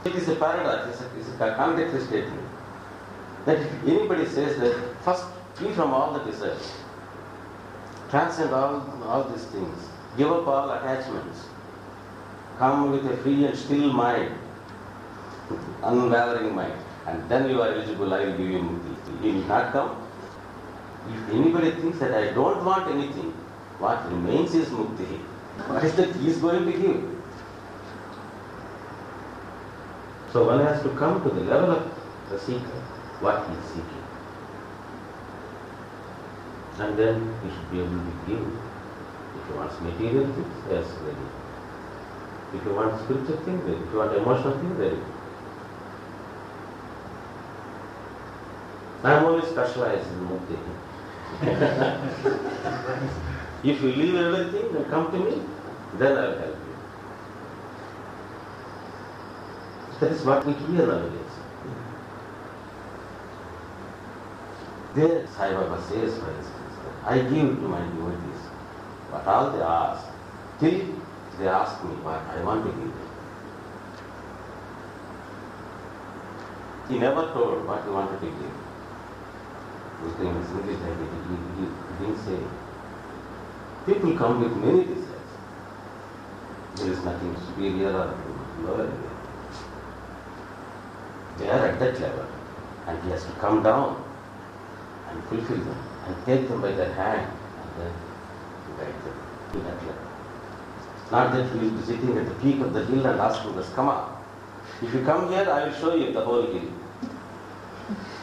It is a paradox, it's a contradictory statement. That if anybody says that first flee from all the desires, transcend all these things, give up all attachments, come with a free and still mind, unwavering mind, and then you are eligible, I will give you mukti. He will not come. If anybody thinks that I don't want anything, what remains is mukti. What is that he is going to give? So one has to come to the level of the seeker, what he is seeking. And then he should be able to give. If he wants material things, yes, very good. If you want spiritual things, very good. If you want emotional things, very good. I am only specialized in mukti. If you leave everything and come to me, then I will help you. That is what we hear nowadays. There, Sai Baba says, for instance, that I give to my devotees what all they ask, till they ask me what I want to give them. He never told what he wanted to give. He didn't say. People come with many desires. There is nothing superior or lower. They are at that level, and he has to come down and fulfill them and take them by their hand and then guide them to that level. Not that he will be sitting at the peak of the hill and asking us, come on. If you come here, I will show you the whole hill.